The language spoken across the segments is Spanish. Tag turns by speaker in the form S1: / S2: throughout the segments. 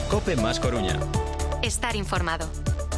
S1: COPE más Coruña.
S2: Estar informado.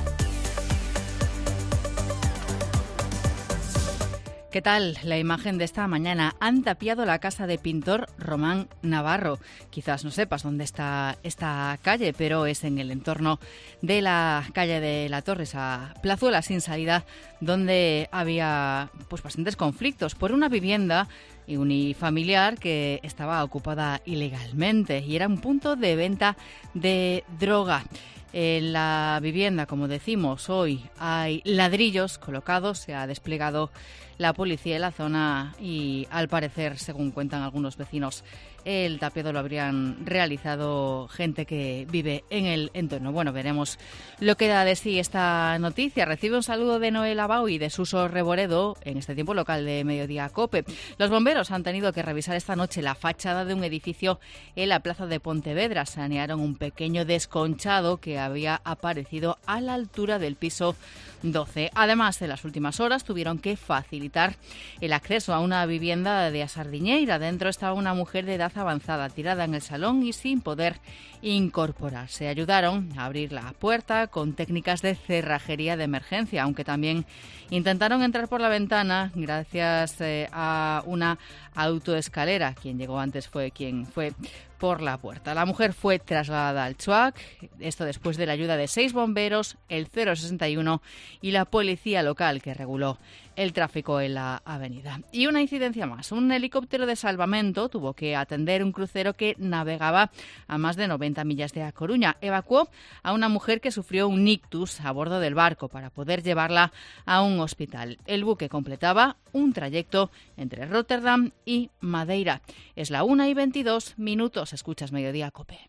S3: ¿Qué tal? La imagen de esta mañana. Han tapiado la casa de pintor Román Navarro. Quizás no sepas dónde está esta calle, pero es en el entorno de la calle de la Torre, esa plazuela sin salida, donde había bastantes conflictos por una vivienda unifamiliar que estaba ocupada ilegalmente y era un punto de venta de droga. En la vivienda, como decimos, hoy hay ladrillos colocados, se ha desplegado la policía en la zona y, al parecer, según cuentan algunos vecinos, el tapiado lo habrían realizado gente que vive en el entorno. Bueno, veremos lo que da de sí esta noticia. Recibe un saludo de Noel Abau y de Suso Reboredo en este tiempo local de Mediodía COPE. Los bomberos han tenido que revisar esta noche la fachada de un edificio en la plaza de Pontevedra. Sanearon un pequeño desconchado que había aparecido a la altura del piso 12. Además, en las últimas horas tuvieron que facilitar el acceso a una vivienda de A Sardiñeira. Dentro estaba una mujer de edad avanzada, tirada en el salón y sin poder incorporarse. Ayudaron a abrir la puerta con técnicas de cerrajería de emergencia, aunque también intentaron entrar por la ventana gracias a una autoescalera. Quien llegó antes fue quien fue por la puerta. La mujer fue trasladada al CHUAC, esto después de la ayuda de 6 bomberos, el 061 y la policía local que reguló el tráfico en la avenida. Y una incidencia más. Un helicóptero de salvamento tuvo que atender un crucero que navegaba a más de 90 millas de A Coruña. Evacuó a una mujer que sufrió un ictus a bordo del barco para poder llevarla a un hospital. El buque completaba un trayecto entre Rotterdam y Madeira. Es la 1:22. Escuchas Mediodía COPE.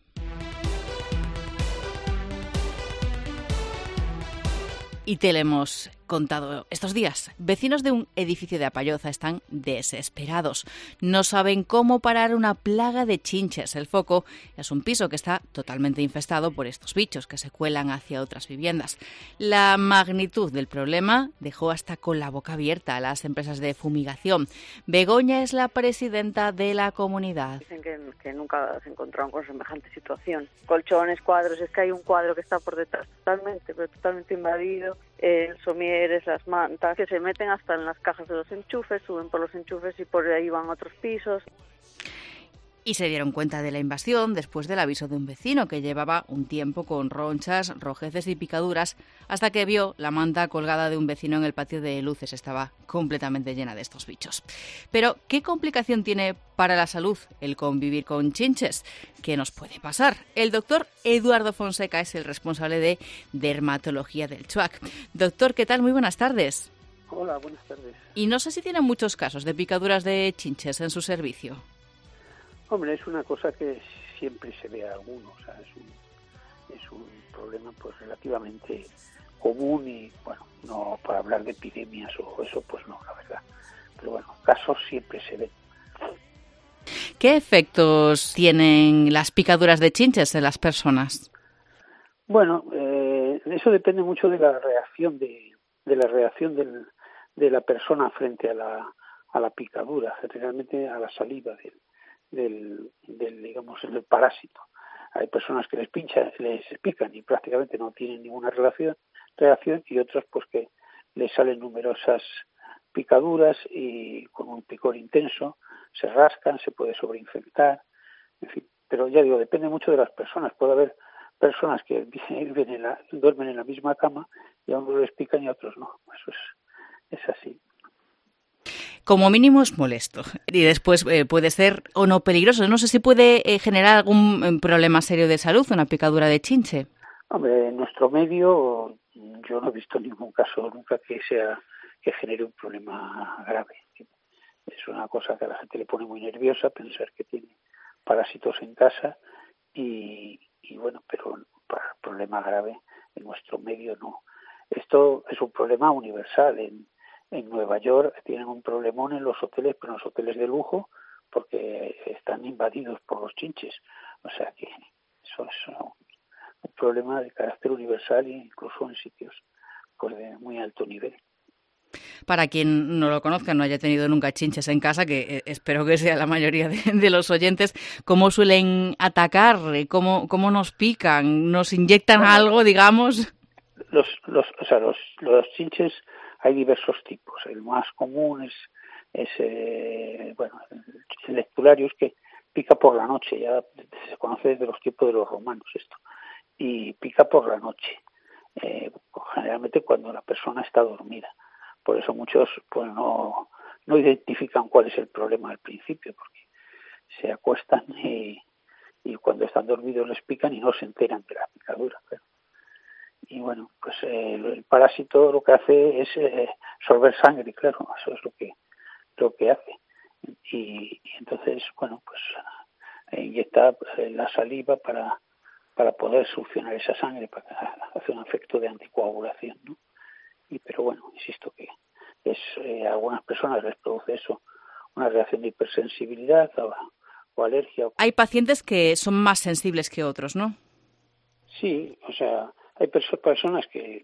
S3: Y te lo hemos contado estos días. Vecinos de un edificio de Apalloza están desesperados. No saben cómo parar una plaga de chinches. El foco es un piso que está totalmente infestado por estos bichos que se cuelan hacia otras viviendas. La magnitud del problema dejó hasta con la boca abierta a las empresas de fumigación. Begoña es la presidenta de la comunidad.
S4: Dicen que nunca se encontraron con semejante situación. Colchones, cuadros, es que hay un cuadro que está por detrás totalmente invadido. Somieres, las mantas, que se meten hasta en las cajas de los enchufes, suben por los enchufes y por ahí van a otros pisos.
S3: Y se dieron cuenta de la invasión después del aviso de un vecino que llevaba un tiempo con ronchas, rojeces y picaduras hasta que vio la manta colgada de un vecino en el patio de luces. Estaba completamente llena de estos bichos. Pero, ¿qué complicación tiene para la salud el convivir con chinches? ¿Qué nos puede pasar? El doctor Eduardo Fonseca es el responsable de dermatología del CHUAC. Doctor, ¿qué tal? Muy buenas tardes.
S5: Hola, buenas tardes.
S3: Y no sé si tienen muchos casos de picaduras de chinches en su servicio.
S5: Hombre, es una cosa que siempre se ve a algunos, o sea, es un problema pues relativamente común y, bueno, no para hablar de epidemias o eso, pues no, la verdad. Pero bueno, casos siempre se ven.
S3: ¿Qué efectos tienen las picaduras de chinches en las personas?
S5: Bueno, eso depende mucho de la reacción de la persona frente a la picadura, generalmente a la saliva del digamos el parásito. Hay personas que les pican y prácticamente no tienen ninguna reacción y otros pues que les salen numerosas picaduras y con un picor intenso se rascan, se puede sobreinfectar, en fin, pero ya digo, depende mucho de las personas. Puede haber personas que duermen en la misma cama y a unos les pican y a otros no. Eso es así.
S3: Como mínimo es molesto y después puede ser o no peligroso. No sé si puede generar algún problema serio de salud, una picadura de chinche.
S5: Hombre, en nuestro medio yo no he visto ningún caso nunca que genere un problema grave. Es una cosa que a la gente le pone muy nerviosa pensar que tiene parásitos en casa y bueno, pero para problema grave en nuestro medio no. Esto es un problema universal. En Nueva York tienen un problemón en los hoteles, pero en los hoteles de lujo, porque están invadidos por los chinches. O sea que eso es un problema de carácter universal e incluso en sitios pues de muy alto nivel.
S3: para quien no lo conozca, no haya tenido nunca chinches en casa, que espero que sea la mayoría de los oyentes, ¿cómo suelen atacar? ¿Cómo nos pican? ¿Nos inyectan algo, digamos?
S5: Los chinches hay diversos tipos. El más común es el lectularius, que pica por la noche. Ya se conoce desde los tiempos de los romanos esto. Y pica por la noche, generalmente cuando la persona está dormida. Por eso muchos pues no identifican cuál es el problema al principio, porque se acuestan y cuando están dormidos les pican y no se enteran de la picadura. Y bueno, pues el parásito lo que hace es sorber sangre, claro, eso es lo que hace. Y entonces, bueno, pues inyecta la saliva para poder succionar esa sangre, para hacer un efecto de anticoagulación, ¿no? Pero bueno, insisto que a algunas personas les produce eso una reacción de hipersensibilidad o alergia.
S3: Hay pacientes que son más sensibles que otros, ¿no?
S5: Sí, o sea, hay personas que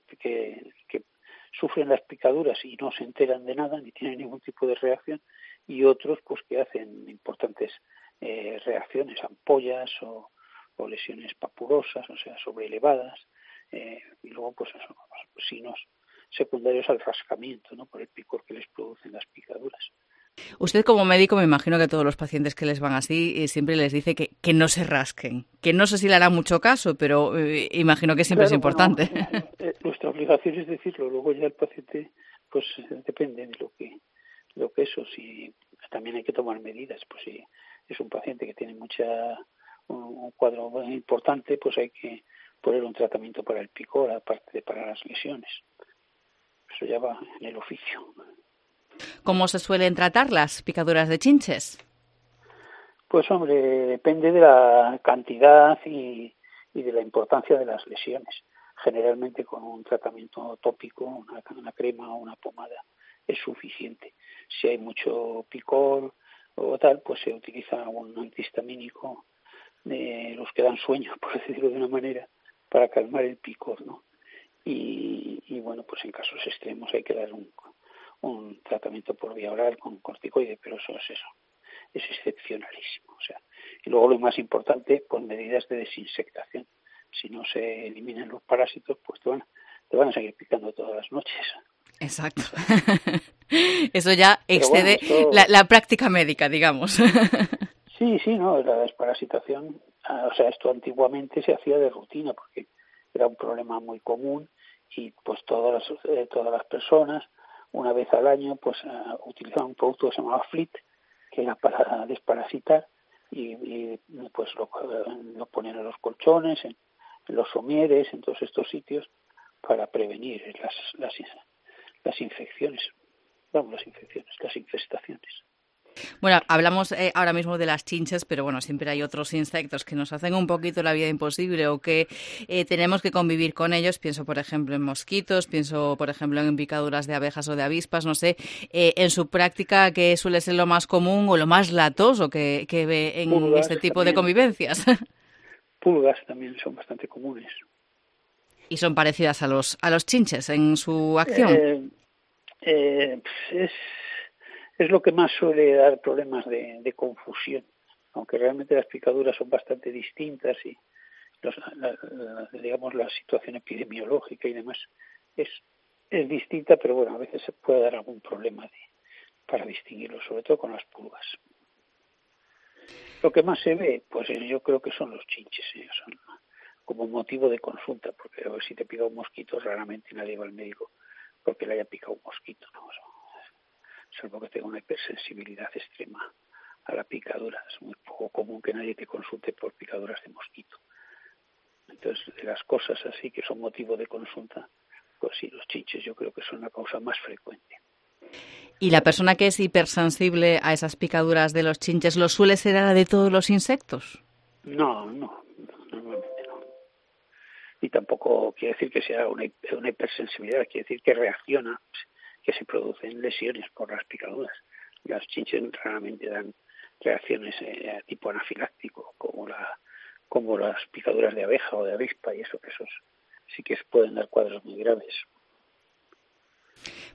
S5: sufren las picaduras y no se enteran de nada, ni tienen ningún tipo de reacción, y otros pues que hacen importantes reacciones, ampollas o lesiones papulosas, o sea, sobreelevadas, y luego pues eso, signos secundarios al rascamiento, ¿no? Por el picor que les producen las picaduras.
S3: Usted como médico me imagino que a todos los pacientes que les van así siempre les dice que no se rasquen, que no sé si le hará mucho caso, pero imagino que siempre es importante.
S5: Bueno, nuestra obligación es decirlo, luego ya el paciente pues depende de lo que eso, si también hay que tomar medidas, pues si es un paciente que tiene un cuadro muy importante, pues hay que poner un tratamiento para el picor, aparte de para las lesiones. Eso ya va en el oficio.
S3: ¿Cómo se suelen tratar las picaduras de chinches?
S5: Pues hombre, depende de la cantidad y de la importancia de las lesiones. Generalmente con un tratamiento tópico, una crema o una pomada es suficiente. Si hay mucho picor o tal, pues se utiliza un antihistamínico de los que dan sueño, por decirlo de una manera, para calmar el picor, ¿no? Y bueno, pues en casos extremos hay que dar un tratamiento por vía oral con corticoide, pero eso es excepcionalísimo. O sea, y luego lo más importante, pues medidas de desinsectación. Si no se eliminan los parásitos, pues te van a seguir picando todas las noches.
S3: Exacto. Eso ya excede la práctica médica, digamos.
S5: Sí, no, la desparasitación, o sea, esto antiguamente se hacía de rutina porque era un problema muy común y pues todas las personas una vez al año pues utilizaban un producto que se llamaba Fleet, que era para desparasitar y pues lo ponían en los colchones, en los somieres, en todos estos sitios para prevenir las infecciones, las infestaciones.
S3: Bueno, hablamos ahora mismo de las chinches, pero bueno, siempre hay otros insectos que nos hacen un poquito la vida imposible o que tenemos que convivir con ellos. Pienso, por ejemplo, en mosquitos, pienso, por ejemplo, en picaduras de abejas o de avispas, no sé. En su práctica, ¿qué suele ser lo más común o lo más latoso que ve en
S5: Pulgas
S3: este tipo
S5: también,
S3: de convivencias?
S5: Pulgas también son bastante comunes.
S3: ¿Y son parecidas a los chinches en su acción?
S5: Es lo que más suele dar problemas de confusión, aunque realmente las picaduras son bastante distintas y digamos la situación epidemiológica y demás es distinta, pero bueno, a veces se puede dar algún problema para distinguirlo, sobre todo con las pulgas. Lo que más se ve, pues yo creo que son los chinches, son como motivo de consulta, porque a ver, si te pica un mosquito, raramente nadie va al médico porque le haya picado un mosquito, ¿no? Salvo que tenga una hipersensibilidad extrema a la picadura. Es muy poco común que nadie te consulte por picaduras de mosquito. Entonces, de las cosas así que son motivo de consulta, pues sí, los chinches yo creo que son la causa más frecuente.
S3: ¿Y la persona que es hipersensible a esas picaduras de los chinches lo suele ser a la de todos los insectos?
S5: No, normalmente no. Y tampoco quiere decir que sea una hipersensibilidad, quiere decir que reacciona, que se producen lesiones por las picaduras. Las chinches raramente dan reacciones tipo anafiláctico, como las picaduras de abeja o de avispa y esos sí que pueden dar cuadros muy graves.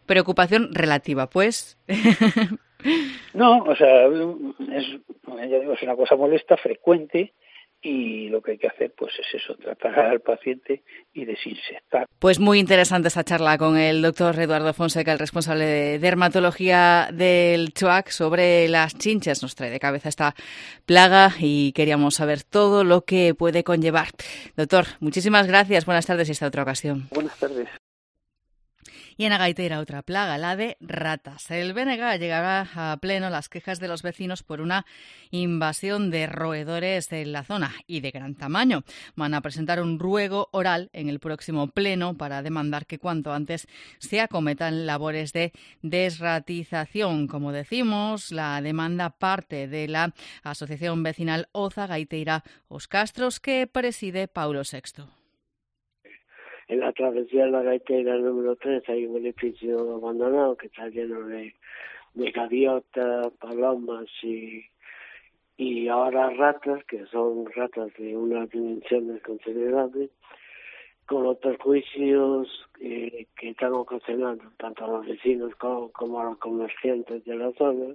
S3: preocupación relativa, pues.
S5: No, o sea, ya digo, es una cosa molesta, frecuente, y lo que hay que hacer pues es eso, tratar al paciente y desinsectar.
S3: Pues muy interesante esa charla con el doctor Eduardo Fonseca, el responsable de dermatología del CHUAC, sobre las chinches. Nos trae de cabeza esta plaga y queríamos saber todo lo que puede conllevar. Doctor, muchísimas gracias, buenas tardes y hasta otra ocasión.
S5: Buenas tardes.
S3: Y en Agaiteira otra plaga, la de ratas. El BNG llegará a pleno las quejas de los vecinos por una invasión de roedores en la zona y de gran tamaño. Van a presentar un ruego oral en el próximo pleno para demandar que cuanto antes se acometan labores de desratización. Como decimos, la demanda parte de la Asociación Vecinal Oza Gaiteira Os Castros, que preside Paulo VI.
S1: En la travesía de la Gaiteira número 3 hay un edificio abandonado que está lleno de gaviotas, palomas y ahora ratas, que son ratas de unas dimensiones considerables, con los perjuicios que están ocasionando tanto a los vecinos como a los comerciantes de la zona.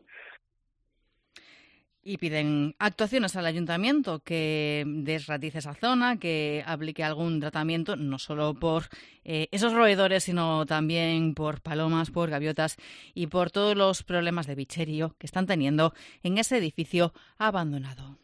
S3: Y piden actuaciones al ayuntamiento que desratice esa zona, que aplique algún tratamiento, no solo por esos roedores, sino también por palomas, por gaviotas y por todos los problemas de bicherío que están teniendo en ese edificio abandonado.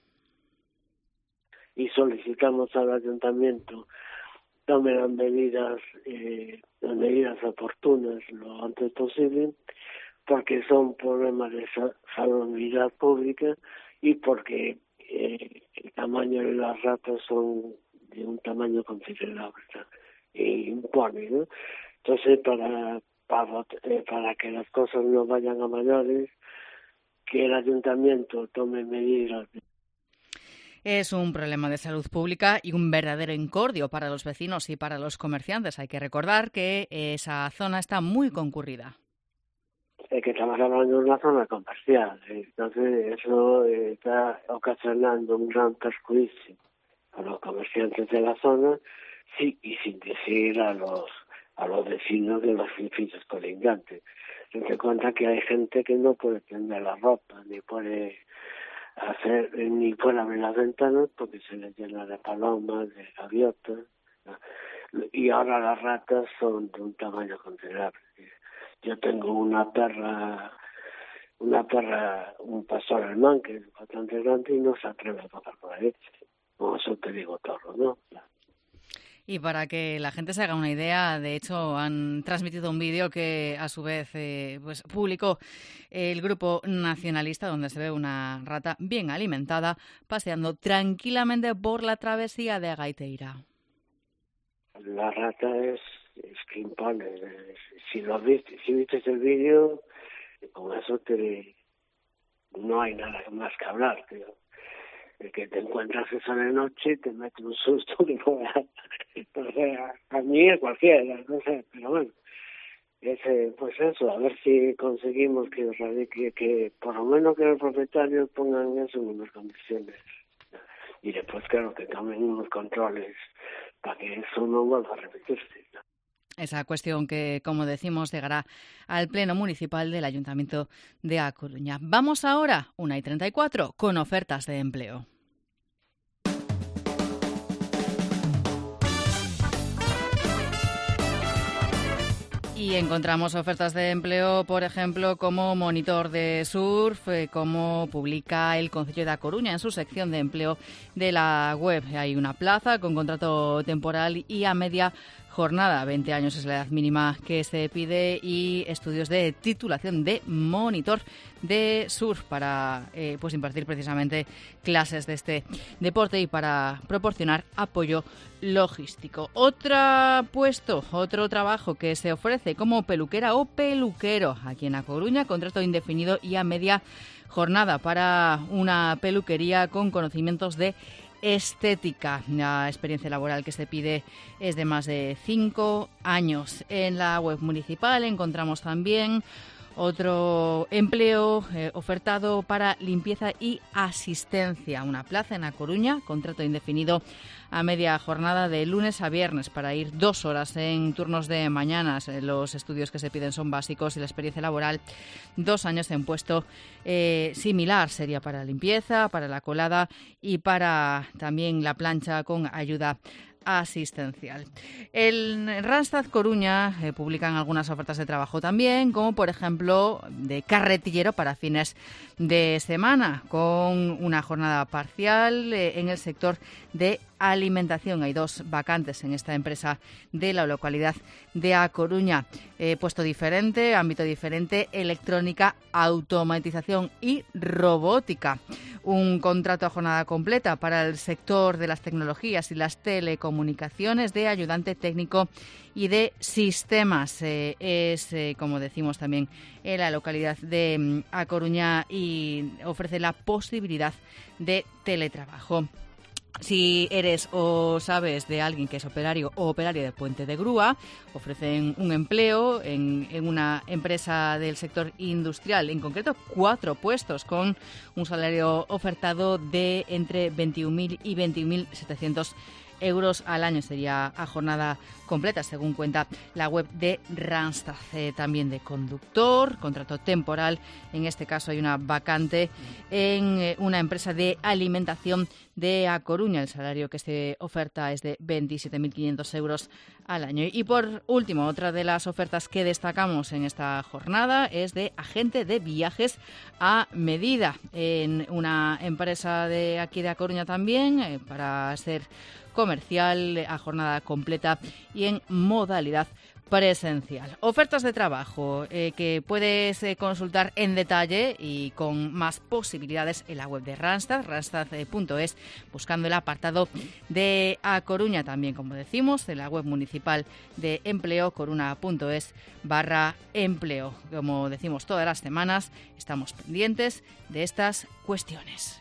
S1: Y solicitamos al ayuntamiento tome las medidas oportunas lo antes posible, porque son problemas de salubridad pública y porque el tamaño de las ratas son de un tamaño considerable, impone, ¿no? Entonces, para que las cosas no vayan a mayores, que el ayuntamiento tome medidas.
S3: Es un problema de salud pública y un verdadero incordio para los vecinos y para los comerciantes. Hay que recordar que esa zona está muy concurrida.
S1: Que estamos hablando de una zona comercial, entonces eso está ocasionando un gran perjuicio a los comerciantes de la zona, sí, y sin decir a los vecinos de los edificios colindantes. Ten cuenta que hay gente que no puede tender la ropa, ni puede abrir las ventanas porque se les llena de palomas, de gaviotas, ¿no? Y ahora las ratas son de un tamaño considerable. Yo tengo una perra, un pastor alemán que es bastante grande y no se atreve a tocar por ahí. Como eso te digo todo, ¿no?
S3: Y para que la gente se haga una idea, de hecho han transmitido un vídeo que a su vez pues publicó el grupo nacionalista, donde se ve una rata bien alimentada paseando tranquilamente por la travesía de Agaiteira.
S1: La rata es que impone. Si viste el vídeo, con eso no hay nada más que hablar, tío. El que te encuentras eso de noche te mete un susto que no sé, a mí a cualquiera, no sé, pero bueno, pues eso, a ver si conseguimos que por lo menos que los propietarios pongan eso en unas condiciones y después claro que cambien unos controles para que eso no vuelva a repetirse.
S3: Esa cuestión que, como decimos, llegará al Pleno Municipal del Ayuntamiento de A Coruña. Vamos ahora, 1:34, con ofertas de empleo. Y encontramos ofertas de empleo, por ejemplo, como monitor de surf, como publica el Concello de A Coruña en su sección de empleo de la web. Hay una plaza con contrato temporal y a media jornada. 20 años es la edad mínima que se pide y estudios de titulación de monitor de surf para pues impartir precisamente clases de este deporte y para proporcionar apoyo logístico. Otro trabajo que se ofrece como peluquera o peluquero aquí en A Coruña, contrato indefinido y a media jornada para una peluquería con conocimientos de estética. La experiencia laboral que se pide es de más de 5 años. En la web municipal encontramos también Otro empleo ofertado para limpieza y asistencia. Una plaza en A Coruña, contrato indefinido a media jornada de lunes a viernes para ir 2 horas en turnos de mañanas. Los estudios que se piden son básicos y la experiencia laboral 2 años en puesto similar. Sería para limpieza, para la colada y para también la plancha con ayuda asistencial. En Randstad Coruña publican algunas ofertas de trabajo también, como por ejemplo de carretillero para fines de semana, con una jornada parcial en el sector de alimentación. Hay 2 vacantes en esta empresa de la localidad de A Coruña. Puesto diferente, ámbito diferente, electrónica, automatización y robótica. Un contrato a jornada completa para el sector de las tecnologías y las telecomunicaciones de ayudante técnico y de sistemas. Como decimos también, en la localidad de A Coruña y ofrece la posibilidad de teletrabajo. Si eres o sabes de alguien que es operario o operaria de puente de grúa, ofrecen un empleo en una empresa del sector industrial, en concreto 4 puestos con un salario ofertado de entre 21.000 y 21.700 euros al año. Sería a jornada completa, según cuenta la web de Randstad. También de conductor, contrato temporal. En este caso hay una vacante en una empresa de alimentación de A Coruña. El salario que se oferta es de 27.500 euros al año. Y por último, otra de las ofertas que destacamos en esta jornada es de agente de viajes a medida, en una empresa de aquí de A Coruña también, para ser comercial a jornada completa y en modalidad presencial. Ofertas de trabajo que puedes consultar en detalle y con más posibilidades en la web de Randstad, randstad.es, buscando el apartado de A Coruña. También, como decimos, en la web municipal de empleo, coruna.es/empleo. Como decimos todas las semanas, estamos pendientes de estas cuestiones.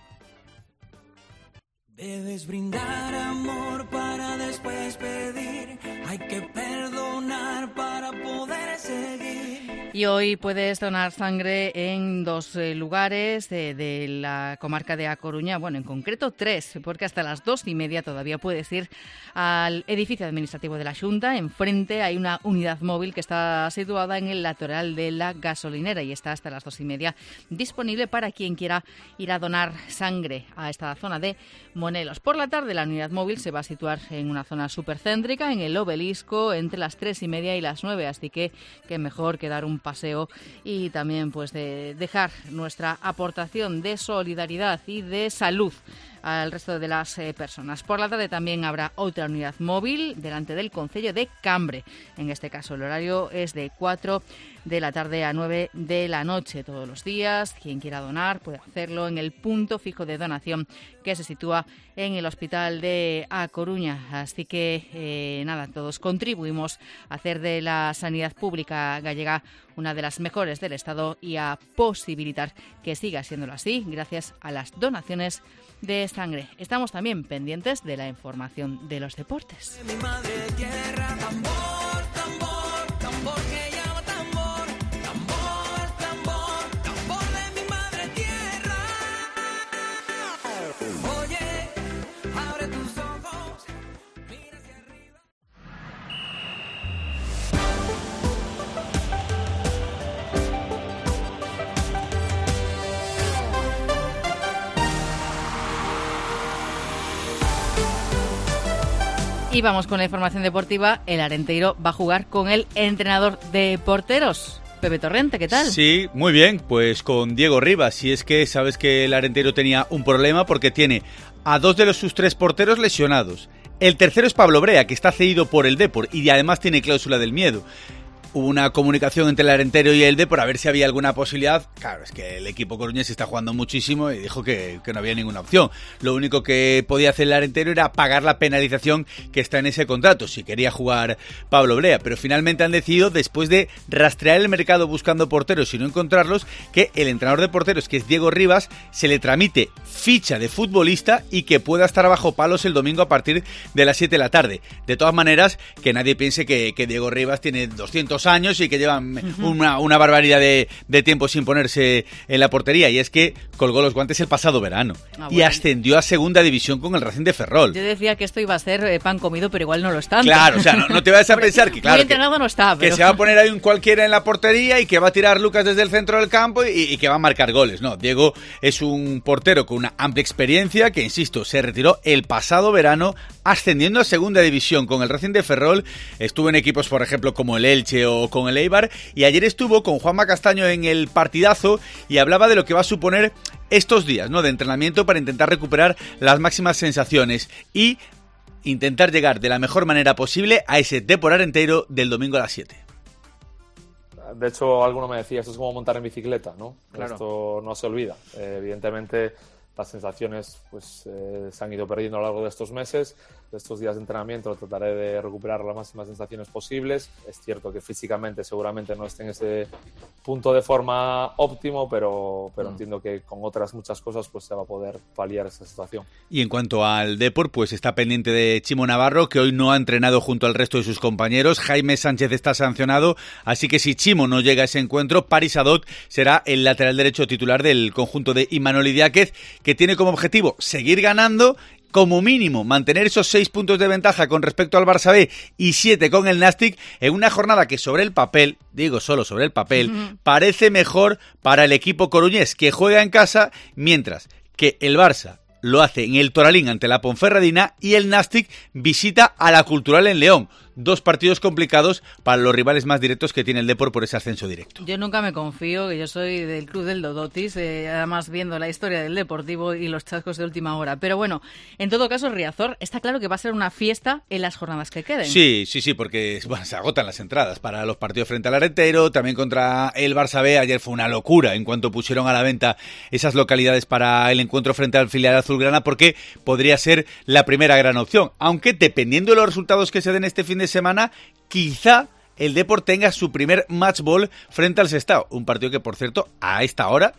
S6: Debes brindar amor para después pedir. Hay que perdonar para poder seguir.
S3: Y hoy puedes donar sangre en 2 lugares de la comarca de A Coruña. Bueno, en concreto 3, porque hasta las 2:30 todavía puedes ir al edificio administrativo de la Xunta. Enfrente hay una unidad móvil que está situada en el lateral de la gasolinera y está hasta las 2:30 disponible para quien quiera ir a donar sangre a esta zona de Monelos. Por la tarde la unidad móvil se va a situar en una zona supercéntrica, en el Obelisco, entre las 3:30 y las 9, así que mejor que dar un paseo y también pues de dejar nuestra aportación de solidaridad y de salud al resto de las personas. Por la tarde también habrá otra unidad móvil delante del concello de Cambre. En este caso el horario es de 4 de la tarde a 9 de la noche todos los días. Quien quiera donar puede hacerlo en el punto fijo de donación que se sitúa en el Hospital de A Coruña. Así que todos contribuimos a hacer de la sanidad pública gallega una de las mejores del Estado y a posibilitar que siga siéndolo así gracias a las donaciones de sangre. Estamos también pendientes de la información de los deportes.
S6: Mi madre tierra, tambor, tambor, tambor que llama tambor, tambor, tambor, tambor de mi madre tierra. Oye, abre tus ojos, mira hacia arriba.
S3: Y vamos con la información deportiva. El Arenteiro va a jugar con el entrenador de porteros, Pepe Torrente. ¿Qué tal?
S7: Sí, muy bien, pues con Diego Rivas. Y es que sabes que el Arenteiro tenía un problema porque tiene a 2 de sus 3 porteros lesionados. El tercero es Pablo Brea, que está cedido por el Depor y además tiene cláusula del miedo. Hubo una comunicación entre el Arenteiro y el Depor a ver si había alguna posibilidad. Claro, es que el equipo coruñés está jugando muchísimo y dijo que no había ninguna opción. Lo único que podía hacer el Arenteiro era pagar la penalización que está en ese contrato, si quería jugar Pablo Brea. Pero finalmente han decidido, después de rastrear el mercado buscando porteros y no encontrarlos, que el entrenador de porteros, que es Diego Rivas, se le tramite ficha de futbolista y que pueda estar bajo palos el domingo a partir de las 7 de la tarde. De todas maneras, que nadie piense que Diego Rivas tiene 200 2 años y que llevan una barbaridad de tiempo sin ponerse en la portería. Y es que colgó los guantes el pasado verano y ascendió a segunda división con el Racing de Ferrol.
S3: Yo decía que esto iba a ser pan comido, pero igual no lo está.
S7: Claro, o sea, no te vayas a pensar que, claro,
S3: muy entrenado no está, pero...
S7: que se va a poner ahí un cualquiera en la portería y que va a tirar Lucas desde el centro del campo y que va a marcar goles. No, Diego es un portero con una amplia experiencia que, insisto, se retiró el pasado verano ascendiendo a segunda división con el Racing de Ferrol. Estuvo en equipos, por ejemplo, como el Elche o con el Eibar, y ayer estuvo con Juanma Castaño en el partidazo y hablaba de lo que va a suponer estos días, ¿no?, de entrenamiento para intentar recuperar las máximas sensaciones y intentar llegar de la mejor manera posible a ese Depor Arenteiro del domingo a las 7.
S8: De hecho, alguno me decía, esto es como montar en bicicleta, ¿no?
S3: Claro.
S8: Esto no se olvida. Evidentemente, las sensaciones pues se han ido perdiendo a lo largo de estos meses. De estos días de entrenamiento trataré de recuperar las máximas sensaciones posibles. Es cierto que físicamente seguramente no esté en ese punto de forma óptimo, pero entiendo que con otras muchas cosas pues se va a poder paliar esa situación.
S7: Y en cuanto al Depor, pues está pendiente de Chimo Navarro, que hoy no ha entrenado junto al resto de sus compañeros. Jaime Sánchez está sancionado, así que si Chimo no llega a ese encuentro, Paris Adot será el lateral derecho titular del conjunto de Imanol Idiáquez, que tiene como objetivo seguir ganando, como mínimo mantener esos 6 puntos de ventaja con respecto al Barça B y 7 con el Nastic, en una jornada que sobre el papel, digo solo sobre el papel, parece mejor para el equipo coruñés, que juega en casa, mientras que el Barça lo hace en el Toralín ante la Ponferradina y el Nastic visita a la Cultural en León. 2 partidos complicados para los rivales más directos que tiene el Depor por ese ascenso directo.
S3: Yo nunca me confío, que yo soy del club del Dodotis, además viendo la historia del Deportivo y los chascos de última hora. Pero bueno, en todo caso, Riazor, está claro que va a ser una fiesta en las jornadas que queden.
S7: Sí, porque bueno, se agotan las entradas para los partidos frente al Arenteiro, también contra el Barça B. Ayer fue una locura en cuanto pusieron a la venta esas localidades para el encuentro frente al filial azulgrana, porque podría ser la primera gran opción. Aunque dependiendo de los resultados que se den este fin de semana, quizá el Depor tenga su primer match ball frente al Sestao, un partido que, por cierto, a esta hora,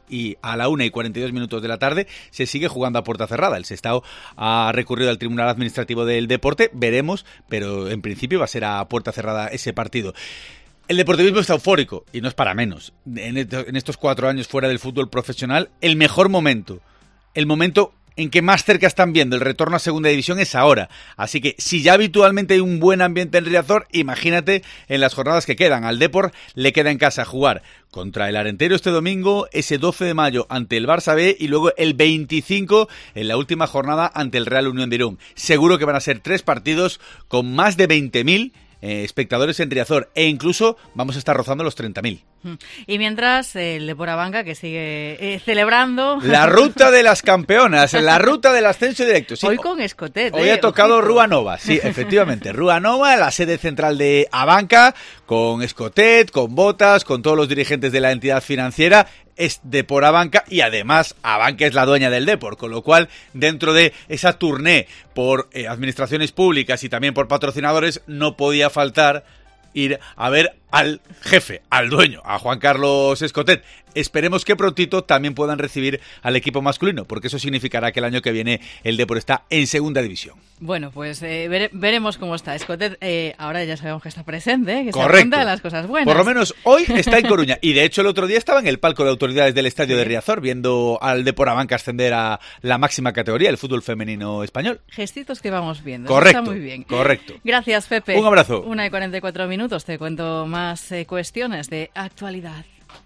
S7: a la 1:42 de la tarde, se sigue jugando a puerta cerrada. El Sestao ha recurrido al Tribunal Administrativo del Deporte, veremos, pero en principio va a ser a puerta cerrada ese partido. El deportivismo está eufórico, y no es para menos. En estos 4 años fuera del fútbol profesional, el mejor momento, el momento en que más cerca están viendo el retorno a segunda división es ahora. Así que si ya habitualmente hay un buen ambiente en Riazor, imagínate en las jornadas que quedan. Al Depor le queda en casa jugar contra el Arenteiro este domingo, ese 12 de mayo ante el Barça B y luego el 25 en la última jornada ante el Real Unión de Irún. Seguro que van a ser 3 partidos con más de 20.000 espectadores en Riazor, e incluso vamos a estar rozando los 30.000.
S3: Y mientras el Depor Abanca, que sigue celebrando
S7: la ruta de las campeonas, la ruta del ascenso directo. Sí,
S3: hoy con Escotet.
S7: Hoy ha tocado Rúa Nova, sí, efectivamente. Rúa Nova, la sede central de Abanca, con Escotet, con Botas, con todos los dirigentes de la entidad financiera. Es Depor Abanca y además Abanca es la dueña del Depor, con lo cual dentro de esa tournée por administraciones públicas y también por patrocinadores no podía faltar ir a ver al jefe, al dueño, a Juan Carlos Escotet. Esperemos que prontito también puedan recibir al equipo masculino, porque eso significará que el año que viene el Depor está en segunda división.
S3: Bueno, pues veremos cómo está Escotet. Ahora ya sabemos que está presente, que
S7: correcto,
S3: se apunta a las cosas buenas.
S7: Por lo menos hoy está en Coruña. Y de hecho el otro día estaba en el palco de autoridades del estadio de Riazor, viendo al Depor Abanca ascender a la máxima categoría, el fútbol femenino español.
S3: Gestitos que vamos viendo.
S7: Correcto,
S3: está muy bien.
S7: Correcto.
S3: Gracias, Pepe.
S7: Un abrazo.
S3: 1:44. Te cuento más cuestiones de actualidad.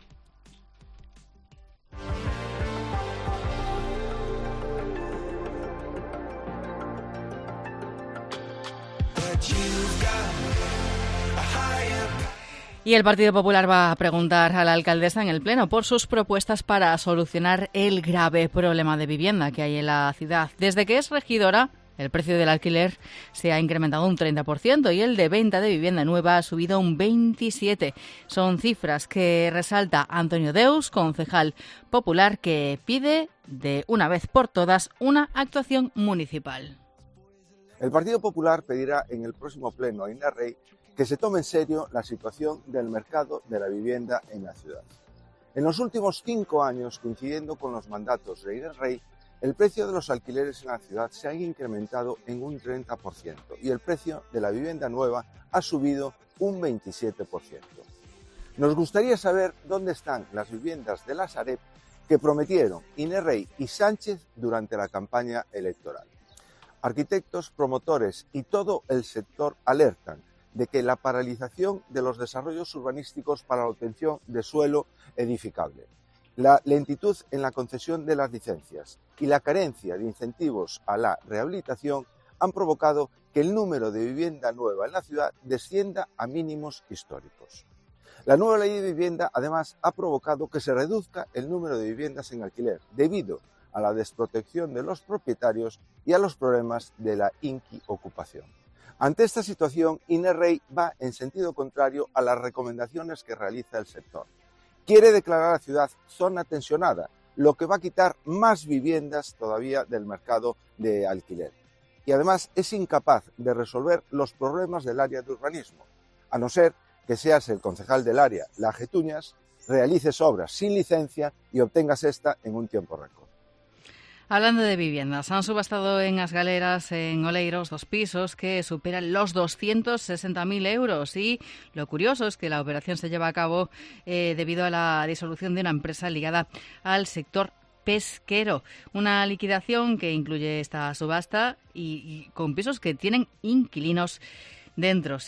S3: Y el Partido Popular va a preguntar a la alcaldesa en el Pleno por sus propuestas para solucionar el grave problema de vivienda que hay en la ciudad. Desde que es regidora, el precio del alquiler se ha incrementado un 30% y el de venta de vivienda nueva ha subido un 27%. Son cifras que resalta Antonio Deus, concejal popular, que pide de una vez por todas una actuación municipal.
S9: El Partido Popular pedirá en el próximo pleno a Inés Rey que se tome en serio la situación del mercado de la vivienda en la ciudad. En los últimos 5 años, coincidiendo con los mandatos de Inés Rey, el precio de los alquileres en la ciudad se ha incrementado en un 30% y el precio de la vivienda nueva ha subido un 27%. Nos gustaría saber dónde están las viviendas de la Sareb que prometieron Inés Rey y Sánchez durante la campaña electoral. Arquitectos, promotores y todo el sector alertan de que la paralización de los desarrollos urbanísticos para la obtención de suelo edificable, la lentitud en la concesión de las licencias y la carencia de incentivos a la rehabilitación han provocado que el número de vivienda nueva en la ciudad descienda a mínimos históricos. La nueva ley de vivienda, además, ha provocado que se reduzca el número de viviendas en alquiler debido a la desprotección de los propietarios y a los problemas de la inquiocupación. Ante esta situación, Inés Rey va en sentido contrario a las recomendaciones que realiza el sector. Quiere declarar a la ciudad zona tensionada, lo que va a quitar más viviendas todavía del mercado de alquiler. Y además es incapaz de resolver los problemas del área de urbanismo, a no ser que seas el concejal del área, la Getuñas, realices obras sin licencia y obtengas esta en un tiempo récord.
S3: Hablando de viviendas, han subastado en As Galeras, en Oleiros, 2 pisos que superan los 260.000 euros. Y lo curioso es que la operación se lleva a cabo debido a la disolución de una empresa ligada al sector pesquero. Una liquidación que incluye esta subasta y con pisos que tienen inquilinos dentro.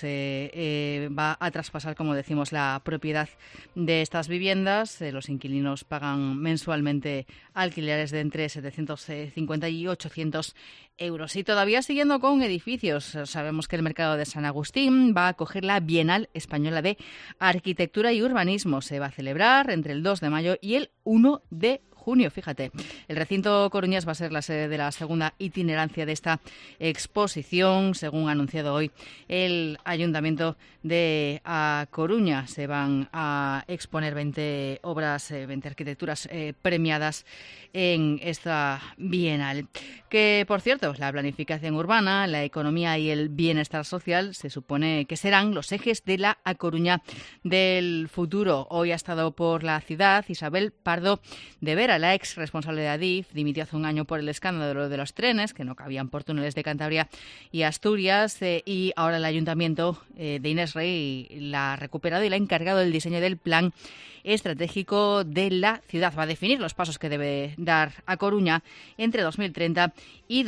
S3: Se va a traspasar, como decimos, la propiedad de estas viviendas. Los inquilinos pagan mensualmente alquileres de entre 750 y 800 euros. Y todavía siguiendo con edificios, sabemos que el mercado de San Agustín va a acoger la Bienal Española de Arquitectura y Urbanismo. Se va a celebrar entre el 2 de mayo y el 1 de junio, fíjate. El recinto coruñés va a ser la sede de la segunda itinerancia de esta exposición, según ha anunciado hoy el Ayuntamiento de A Coruña. Se van a exponer 20 obras, 20 arquitecturas premiadas en esta bienal. Que, por cierto, la planificación urbana, la economía y el bienestar social se supone que serán los ejes de la A Coruña del futuro. Hoy ha estado por la ciudad Isabel Pardo de Vera. La ex responsable de Adif dimitió hace un año por el escándalo de los trenes que no cabían por túneles de Cantabria y Asturias, y ahora el Ayuntamiento de Inés Rey la ha recuperado y la ha encargado el diseño del plan estratégico de la ciudad. Va a definir los pasos que debe dar A Coruña entre 2030 y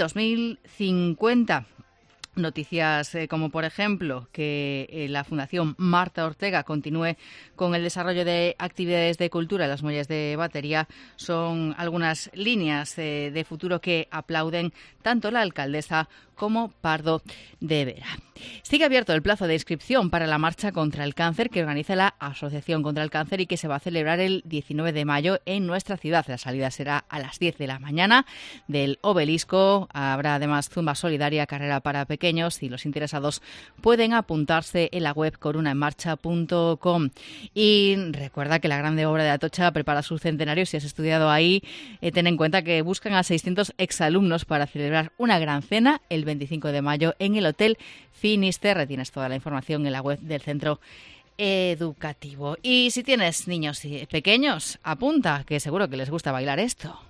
S3: 2050. Noticias como, por ejemplo, que la Fundación Marta Ortega continúe con el desarrollo de actividades de cultura en las muelles de batería son algunas líneas de futuro que aplauden tanto la alcaldesa como Pardo de Vera. Sigue abierto el plazo de inscripción para la marcha contra el cáncer que organiza la Asociación contra el Cáncer y que se va a celebrar el 19 de mayo en nuestra ciudad. La salida será a las 10 de la mañana del Obelisco. Habrá además zumba solidaria, carrera para pequeños, y los interesados pueden apuntarse en la web corunaenmarcha.com. Y recuerda que la grande obra de Atocha prepara su centenario. Si has estudiado ahí, ten en cuenta que buscan a 600 exalumnos para celebrar una gran cena el 25 de mayo en el Hotel Finisterre. Tienes toda la información en la web del centro educativo. Y si tienes niños pequeños, apunta, que seguro que les gusta bailar esto.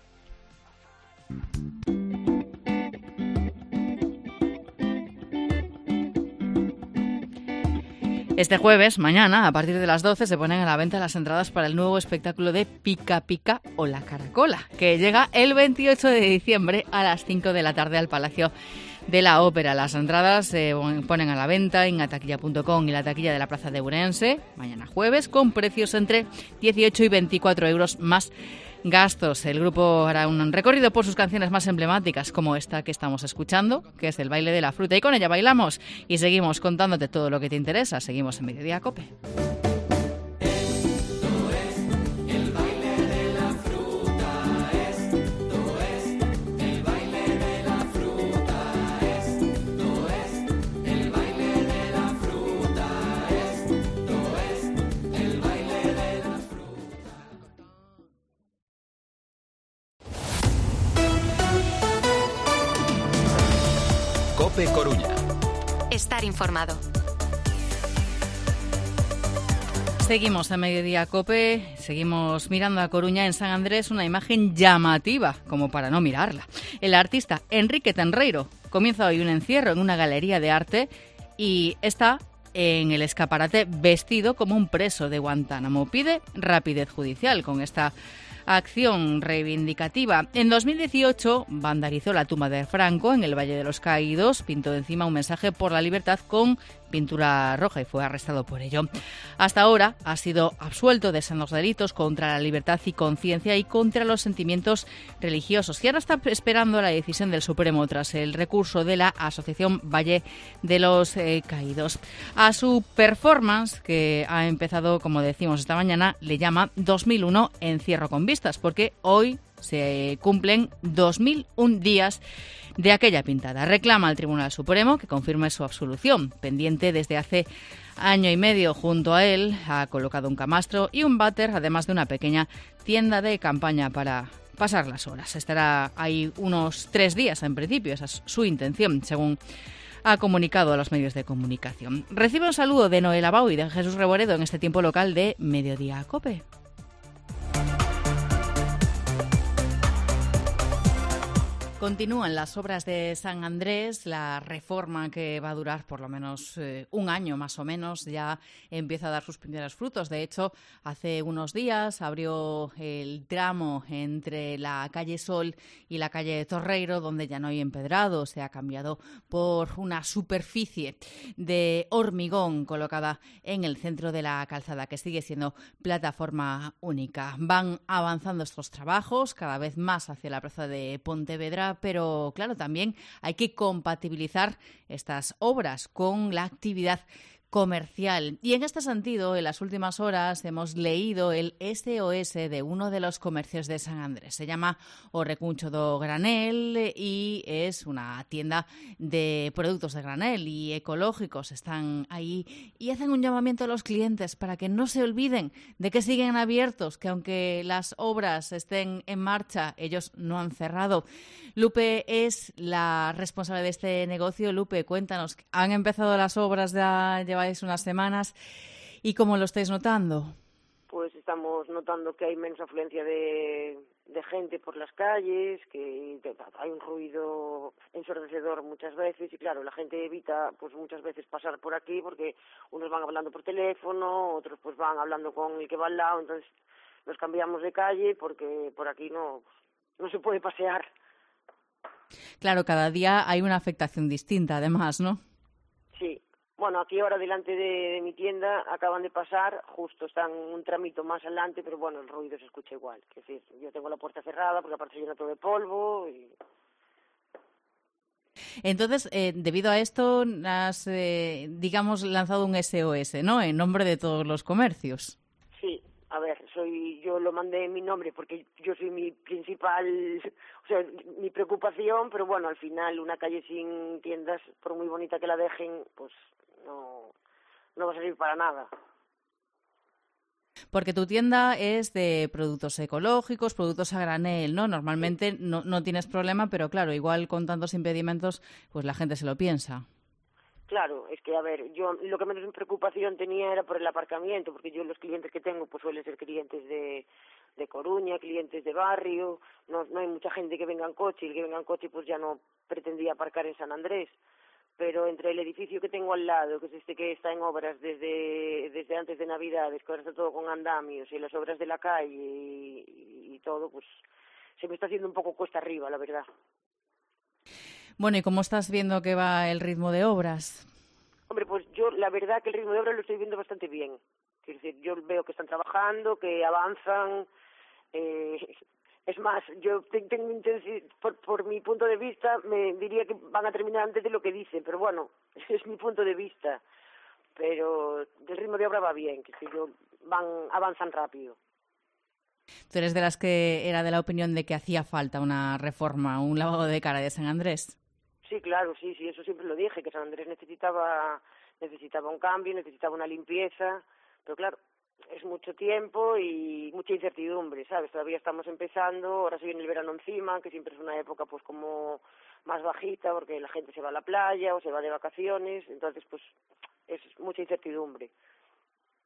S3: Este jueves, mañana, a partir de las 12, se ponen a la venta las entradas para el nuevo espectáculo de Pica Pica o La Caracola, que llega el 28 de diciembre a las 5 de la tarde al Palacio de la Ópera. Las entradas se ponen a la venta en ataquilla.com y la taquilla de la Plaza de Ourense, mañana jueves, con precios entre 18 y 24 euros más gastos. El grupo hará un recorrido por sus canciones más emblemáticas, como esta que estamos escuchando, que es El baile de la fruta, y con ella bailamos y seguimos contándote todo lo que te interesa. Seguimos en Mediodía Cope.
S10: COPE Coruña.
S2: Estar informado.
S3: Seguimos a Mediodía COPE, seguimos mirando a Coruña. En San Andrés, una imagen llamativa, como para no mirarla. El artista Enrique Tenreiro comienza hoy un encierro en una galería de arte y está en el escaparate vestido como un preso de Guantánamo. Pide rapidez judicial con esta acción reivindicativa. En 2018 vandalizó la tumba de Franco en el Valle de los Caídos, pintó encima un mensaje por la libertad con pintura roja y fue arrestado por ello. Hasta ahora ha sido absuelto de sendos delitos contra la libertad y conciencia y contra los sentimientos religiosos. Y ahora está esperando la decisión del Supremo tras el recurso de la Asociación Valle de los Caídos. A su performance, que ha empezado, como decimos esta mañana, le llama 2001 Encierro con vistas, porque hoy se cumplen 2001 días de aquella pintada. Reclama al Tribunal Supremo que confirme su absolución, pendiente desde hace año y medio. Junto a él ha colocado un camastro y un váter, además de una pequeña tienda de campaña para pasar las horas. Estará ahí unos 3 días en principio, esa es su intención, según ha comunicado a los medios de comunicación. Recibe un saludo de Noel Abau y de Jesús Reboredo en este tiempo local de Mediodía COPE. Continúan las obras de San Andrés, la reforma que va a durar por lo menos un año más o menos, ya empieza a dar sus primeros frutos. De hecho, hace unos días abrió el tramo entre la calle Sol y la calle Torreiro, donde ya no hay empedrado, se ha cambiado por una superficie de hormigón colocada en el centro de la calzada, que sigue siendo plataforma única. Van avanzando estos trabajos cada vez más hacia la plaza de Pontevedra, pero claro, también hay que compatibilizar estas obras con la actividad comercial. Y en este sentido, en las últimas horas hemos leído el SOS de uno de los comercios de San Andrés. Se llama O Recuncho do Granel y es una tienda de productos de granel y ecológicos. Están ahí y hacen un llamamiento a los clientes para que no se olviden de que siguen abiertos, que aunque las obras estén en marcha, ellos no han cerrado. Lupe es la responsable de este negocio. Lupe, cuéntanos, ¿han empezado las obras? Lleváis unas semanas. ¿Y cómo lo estáis notando?
S11: Pues estamos notando que hay menos afluencia de gente por las calles, que hay un ruido ensordecedor muchas veces y claro, la gente evita pues muchas veces pasar por aquí porque unos van hablando por teléfono, otros pues van hablando con el que va al lado, entonces nos cambiamos de calle porque por aquí no se puede pasear.
S3: Claro, cada día hay una afectación distinta, además, ¿no?
S11: Sí. Bueno, aquí ahora delante de mi tienda acaban de pasar, justo están un tramito más adelante, pero bueno, el ruido se escucha igual. Es decir, yo tengo la puerta cerrada porque aparte se llena todo de polvo y...
S3: Entonces, debido a esto, has, digamos, lanzado un SOS, ¿no?, en nombre de todos los comercios.
S11: Sí. A ver, yo lo mandé en mi nombre porque yo soy mi principal, o sea, mi preocupación, pero bueno, al final una calle sin tiendas, por muy bonita que la dejen, pues no va a servir para nada.
S3: Porque tu tienda es de productos ecológicos, productos a granel, ¿no? Normalmente no tienes problema, pero claro, igual con tantos impedimentos, pues la gente se lo piensa.
S11: Claro, es que, a ver, yo lo que menos preocupación tenía era por el aparcamiento, porque yo los clientes que tengo pues suelen ser clientes de Coruña, clientes de barrio, no hay mucha gente que venga en coche, y el que venga en coche pues ya no pretendía aparcar en San Andrés, pero entre el edificio que tengo al lado, que es este que está en obras desde antes de Navidades, que ahora está todo con andamios, y las obras de la calle y todo, pues se me está haciendo un poco cuesta arriba, la verdad.
S3: Bueno, ¿y cómo estás viendo que va el ritmo de obras?
S11: Hombre, pues yo la verdad que el ritmo de obras lo estoy viendo bastante bien. Es decir, yo veo que están trabajando, que avanzan. Es más, yo tengo por mi punto de vista, me diría que van a terminar antes de lo que dicen, pero bueno, es mi punto de vista. Pero el ritmo de obra va bien, que avanzan rápido.
S3: ¿Tú eres de las que era de la opinión de que hacía falta una reforma, un lavado de cara de San Andrés?
S11: Sí, claro, sí, eso siempre lo dije, que San Andrés necesitaba un cambio, necesitaba una limpieza, pero claro, es mucho tiempo y mucha incertidumbre, ¿sabes? Todavía estamos empezando, ahora se viene el verano encima, que siempre es una época pues como más bajita, porque la gente se va a la playa o se va de vacaciones, entonces pues es mucha incertidumbre.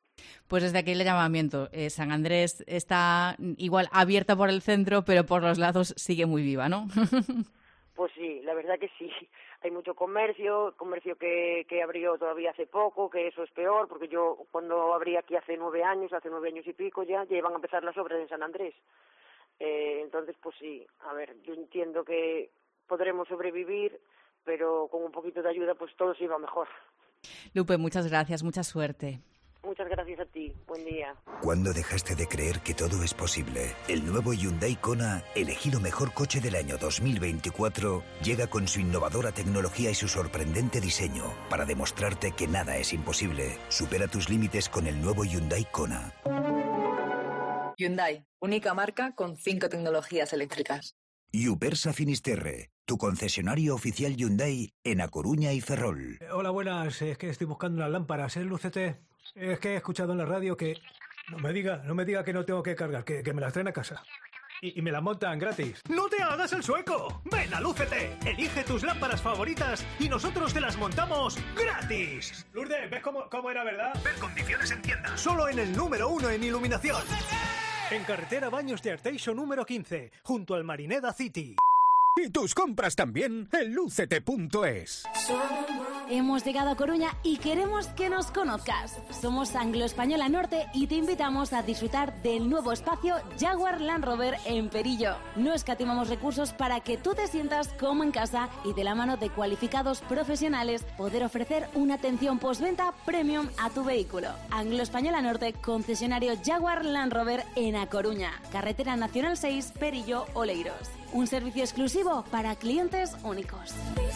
S3: Pues desde aquí el llamamiento. San Andrés está igual abierta por el centro, pero por los lados sigue muy viva, ¿no?
S11: Pues sí, la verdad que sí. Hay mucho comercio que abrió todavía hace poco, que eso es peor, porque yo cuando abrí aquí hace 9 años y pico ya iban a empezar las obras en San Andrés. Entonces, pues sí, a ver, yo entiendo que podremos sobrevivir, pero con un poquito de ayuda pues todo se iba mejor.
S3: Lupe, muchas gracias, mucha suerte.
S11: Muchas gracias a ti, buen día.
S10: ¿Cuándo dejaste de creer que todo es posible? El nuevo Hyundai Kona, elegido mejor coche del año 2024, llega con su innovadora tecnología y su sorprendente diseño para demostrarte que nada es imposible. Supera tus límites con el nuevo Hyundai Kona.
S12: Hyundai, única marca con 5 tecnologías eléctricas.
S10: Yupersa Finisterre, tu concesionario oficial Hyundai en A Coruña y Ferrol.
S13: Hola, buenas. Es que estoy buscando unas lámparas, ¿eh, Lucete? Es que he escuchado en la radio que... No me diga que no tengo que cargar, que me las traen a casa. Y me las montan gratis. ¡No te hagas el sueco! ¡Ven a Lúcete! Elige tus lámparas favoritas y nosotros te las montamos gratis. Lourdes, ¿ves cómo era, verdad? Ver condiciones en tienda. Solo en el número 1 en iluminación. En carretera Baños de Arteixo número 15, junto al Marineda City.
S14: Y tus compras también en lucete.es.
S15: Hemos llegado a Coruña y queremos que nos conozcas. Somos Anglo-Española Norte y te invitamos a disfrutar del nuevo espacio Jaguar Land Rover en Perillo. No escatimamos recursos para que tú te sientas como en casa y de la mano de cualificados profesionales poder ofrecer una atención postventa premium a tu vehículo. Anglo-Española Norte, concesionario Jaguar Land Rover en A Coruña. Carretera Nacional 6, Perillo, Oleiros. Un servicio exclusivo para clientes únicos.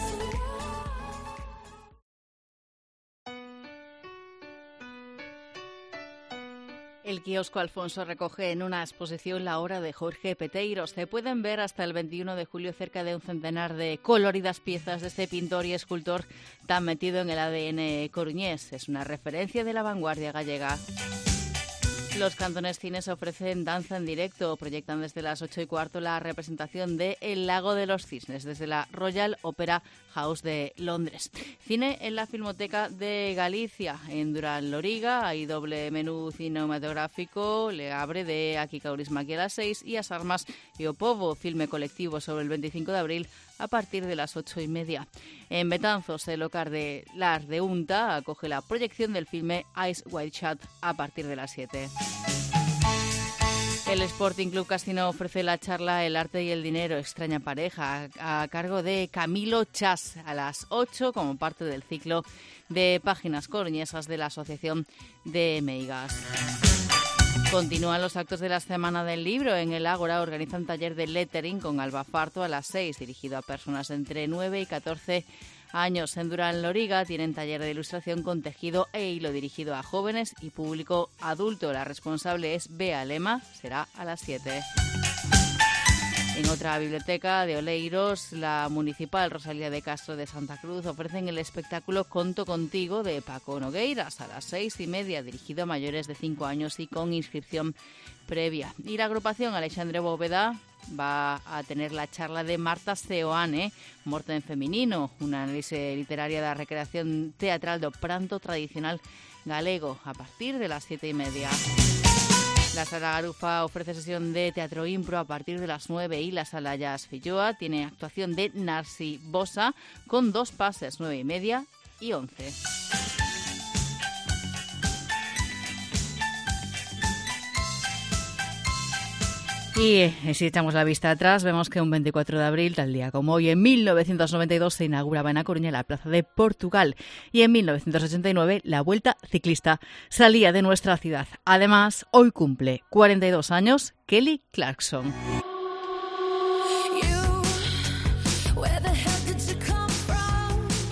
S3: El kiosco Alfonso recoge en una exposición la obra de Jorge Peteiros. Se pueden ver hasta el 21 de julio cerca de un centenar de coloridas piezas de este pintor y escultor tan metido en el ADN coruñés. Es una referencia de la vanguardia gallega. Los Cantones Cines ofrecen danza en directo. Proyectan desde las 8:15 la representación de El Lago de los Cisnes desde la Royal Opera House de Londres. Cine en la Filmoteca de Galicia, en Durán Loriga. Hay doble menú cinematográfico. Le abre de Aquí Kaurismäki a las 6 y As Armas y o Povo, filme colectivo sobre el 25 de abril a partir de las 8:30. En Betanzos, el local de Lar de Unta acoge la proyección del filme Ice White Shot a partir de las 7. El Sporting Club Casino ofrece la charla El arte y el dinero, extraña pareja, a cargo de Camilo Chas, a las 8 como parte del ciclo de páginas coruñesas de la Asociación de Meigas. Continúan los actos de la Semana del Libro. En el Ágora organizan taller de lettering con Alba Farto a las 6, dirigido a personas entre 9 y 14 años. En Durán Loriga tienen taller de ilustración con tejido e hilo dirigido a jóvenes y público adulto. La responsable es Bea Lema, será a las 7. En otra biblioteca de Oleiros, la municipal Rosalía de Castro de Santa Cruz ofrecen el espectáculo Conto Contigo de Paco Nogueiras a las 6:30, dirigido a mayores de 5 años y con inscripción previa. Y la agrupación Alexandre Bóveda va a tener la charla de Marta Seoane, Morte en Feminino, un análisis literaria da recreación teatral do pranto tradicional galego, a partir de las 7:30. La Sala Garufa ofrece sesión de teatro impro a partir de las 9 y la Sala Jazz Filloa tiene actuación de Narci Bosa con 2 pases, 9:30 y 11. Y si echamos la vista atrás, vemos que un 24 de abril, tal día como hoy, en 1992 se inauguraba en A Coruña la Plaza de Portugal y en 1989 la Vuelta Ciclista salía de nuestra ciudad. Además, hoy cumple 42 años Kelly Clarkson.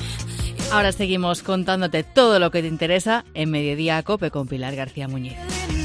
S3: Ahora seguimos contándote todo lo que te interesa en Mediodía Cope con Pilar García Muñiz.